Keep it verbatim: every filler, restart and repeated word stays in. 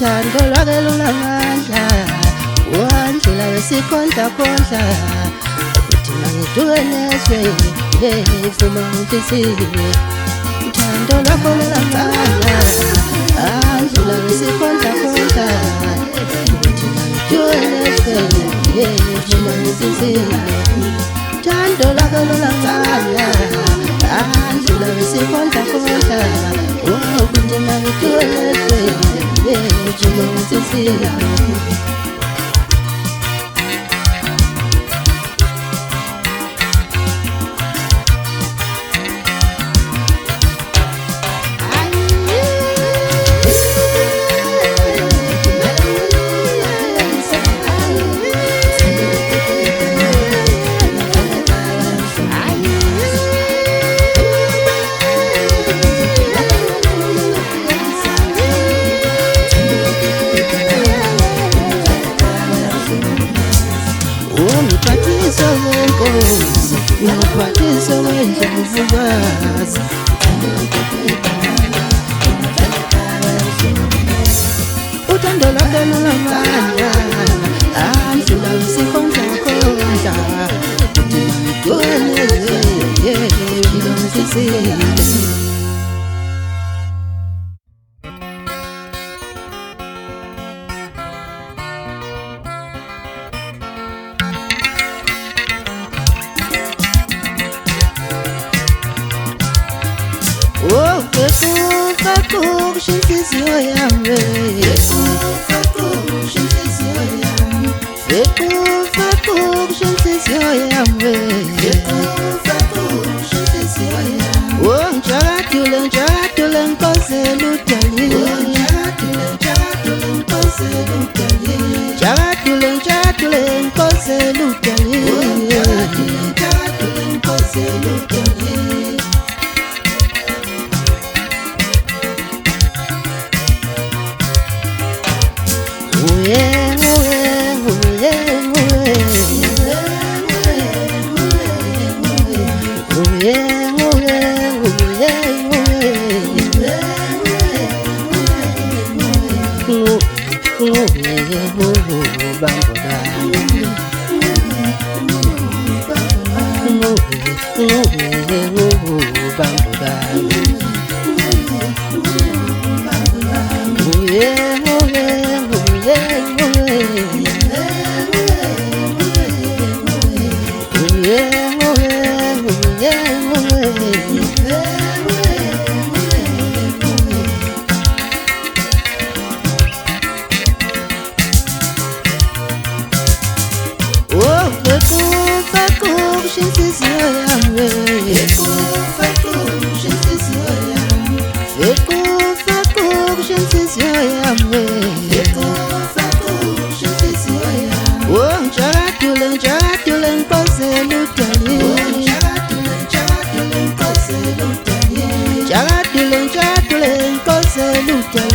uthando lwakhe lunamandla wandlula wesikhondla khondla ukuthi mangiduke neswe ngifuma ngifisile uthando lwakho lunamandla wandlula wesikhondla khondla ukuthi mangiduke neswe ngifuma ngifisile uthando lwakho lunamandla wandlula wesikhondla khondla ukuthi mangiduke neswe ngifuma ngifisile Ngiphathisa wenkosi, ngiphathisa wendlovukazi uthando lwakho lunamandla andlula wesikhondla khondla ukuthi mangiduke neswe ngifuma ngifisile Oh, kufa kusho inhliziyo yami kufa kusho inhliziyo yami kufa kusho inhliziyo yami kufa kusho inhliziyo yami Oh, ngijakadule ngijakadule ngikhozela udali ngijakadule ngijakadule ngikhozela udali ngijakadule ngijakadule ngikhozela udali ngijakadule ngijakadule ngikhozela udali Salute